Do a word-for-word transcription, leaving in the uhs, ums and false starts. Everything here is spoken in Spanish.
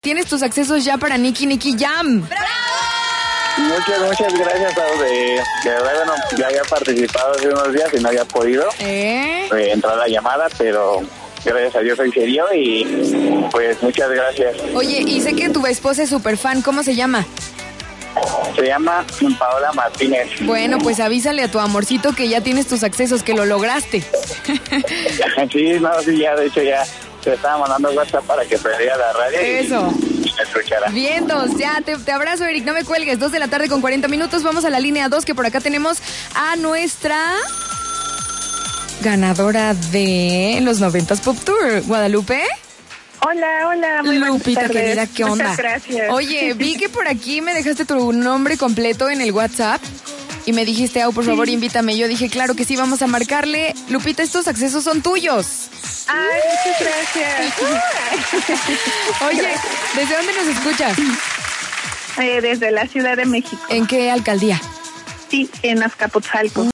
Tienes tus accesos ya para Nicky Nicky Jam. ¡Bravo! Muchas, muchas gracias a de, de verdad, bueno, ya había participado hace unos días y no había podido ¿Eh? eh, entrar a la llamada, pero gracias a Dios hoy se dio y pues muchas gracias. Oye, y sé que tu esposa es súper fan, ¿cómo se llama? Se llama Paola Martínez. Bueno, pues avísale a tu amorcito que ya tienes tus accesos, que lo lograste. Sí, no, sí, ya, de hecho ya te estaba mandando WhatsApp para que prendiera la radio. Eso. Y, y me escuchara. Vientos, ya, te, te abrazo, Eric, no me cuelgues. Dos de la tarde con cuarenta minutos, vamos a la línea dos, que por acá tenemos a nuestra ganadora de los noventas Pop Tour, Guadalupe. Hola, hola, muy buenas Lupita, tardes. querida, ¿qué onda? Muchas gracias. Oye, vi que por aquí me dejaste tu nombre completo en el WhatsApp y me dijiste, Au, por favor, Sí. invítame. Yo dije, claro que sí, vamos a marcarle. Lupita, estos accesos son tuyos. Ay, muchas gracias. Oye, ¿desde dónde nos escuchas? Eh, desde la Ciudad de México. ¿En qué alcaldía? Sí, en Azcapotzalco.